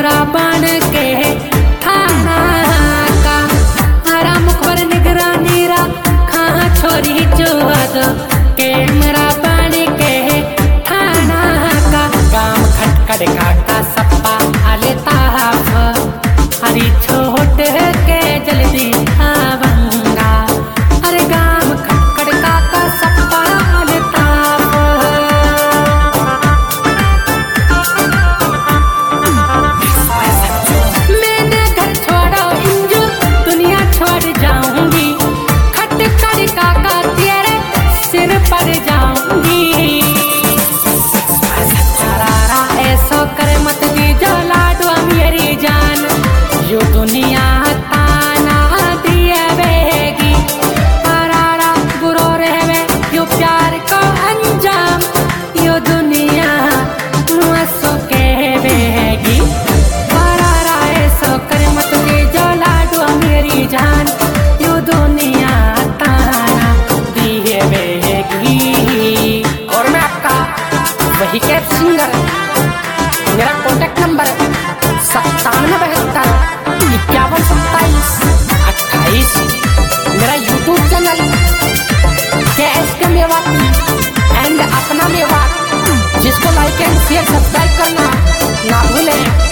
Camera बन के थाना का हरा मुखबर निगरानी रा खा छोरी चोद कैमरा बन के थाना का गाम खटखड़ काका सप्पा आले ताफ हरी छोट के जल्दी आवंगा अरे गाम खटखड़ काका सप्पा आले ताफ मैंने घर छोड़ो इंजू दुनिया छोड़ जाऊंगी खटखड़ काका तेरे सिर पर जाऊंगी ऐसा कर मत दीजो लाडो मेरी जान यो दुनिया ताना दिए बेगी परारा बुरो रहवे यो प्यार को अंजाम यो दुनिया मुझसे कहवेगी परारा ऐसा कर मत दीजो लाडो मेरी जान यो दुनिया ताना दिए बेगी। और मैं आपका वही कैप सिंगर मेरा कॉन्टेक्ट नंबर 5772512728। मेरा यूट्यूब चैनल के मेवात एंड अपना मेवात जिसको लाइक एंड शेयर सब्सक्राइब करना ना भूलें।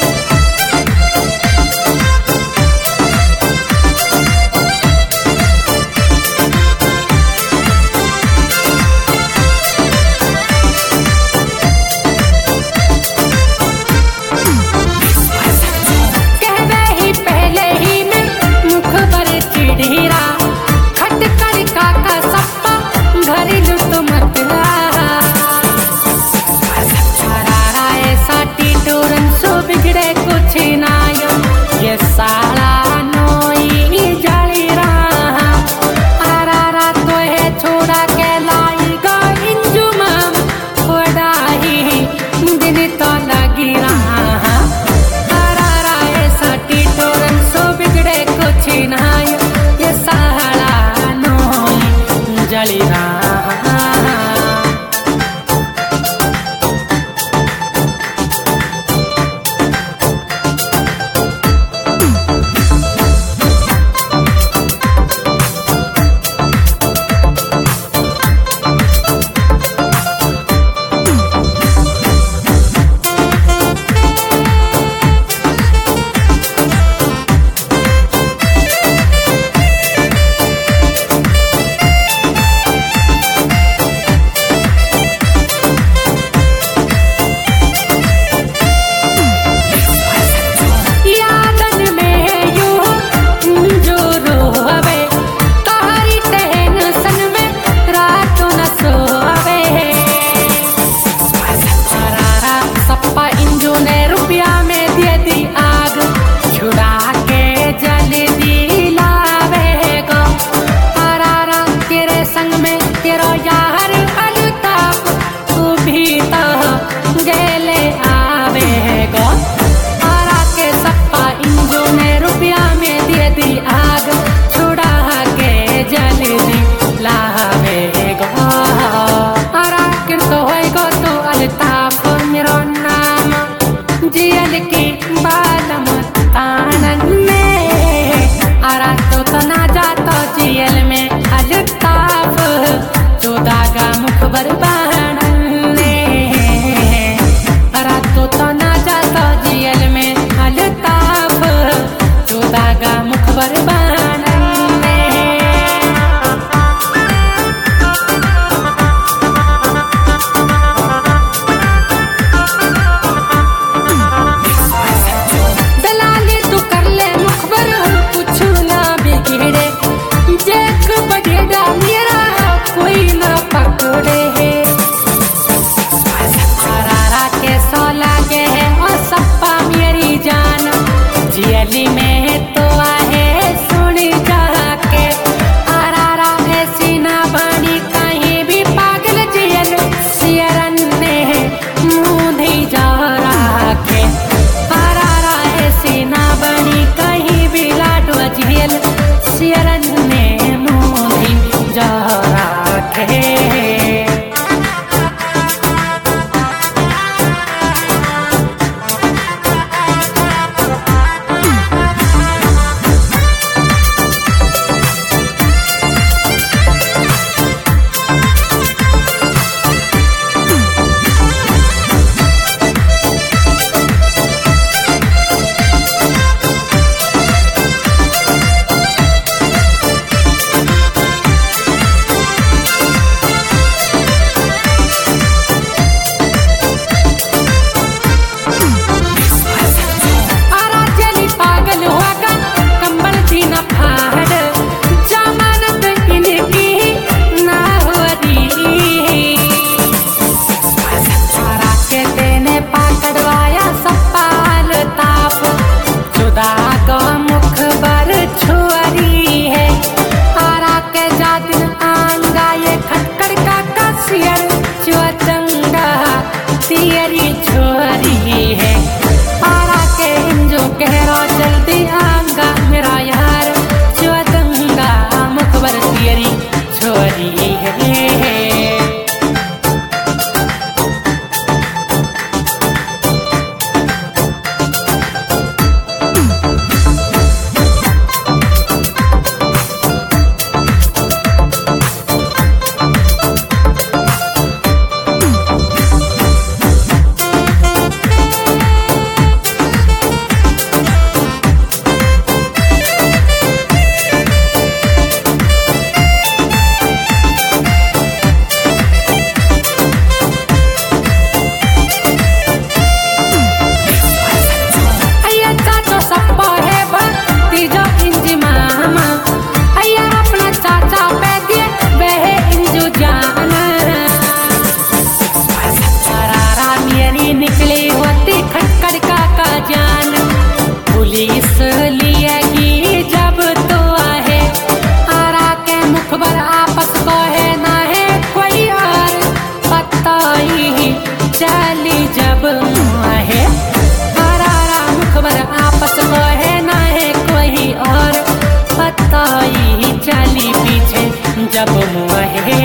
जब मुहे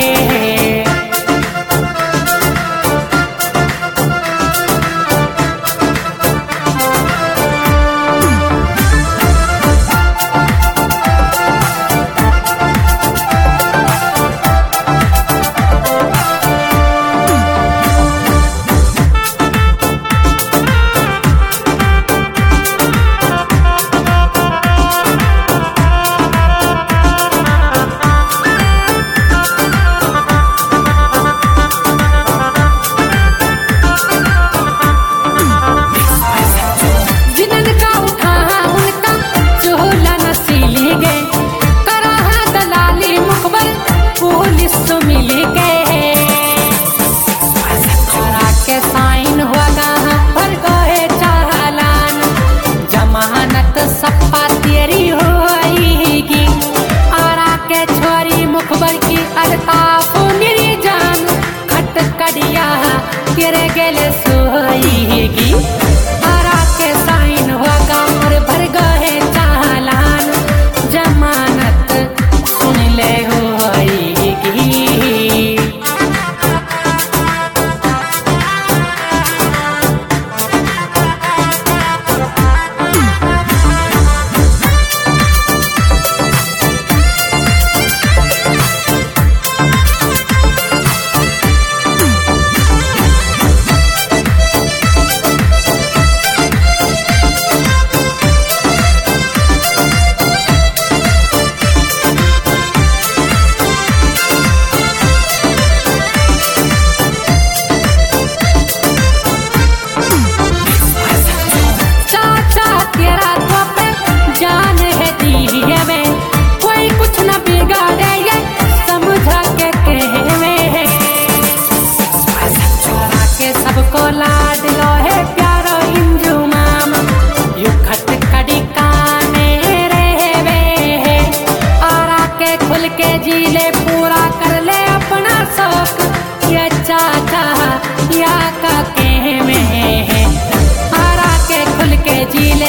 सप्पा तेरी होएगी आरा के छोरी मुखबर की अल्ताफ मेरी जान खटकड़िया तेरे गले सोएगी आरा के साइन होगा और भर गए चालान जमानत सुन ले होएगी। सबको लाड लो है प्यारो इंजुमाम यू खटकड़ी काने रहवे है और आके खुल के जी ले पूरा कर ले अपना शौक ये चाचा या का कहवे है और आके खुल के जी ले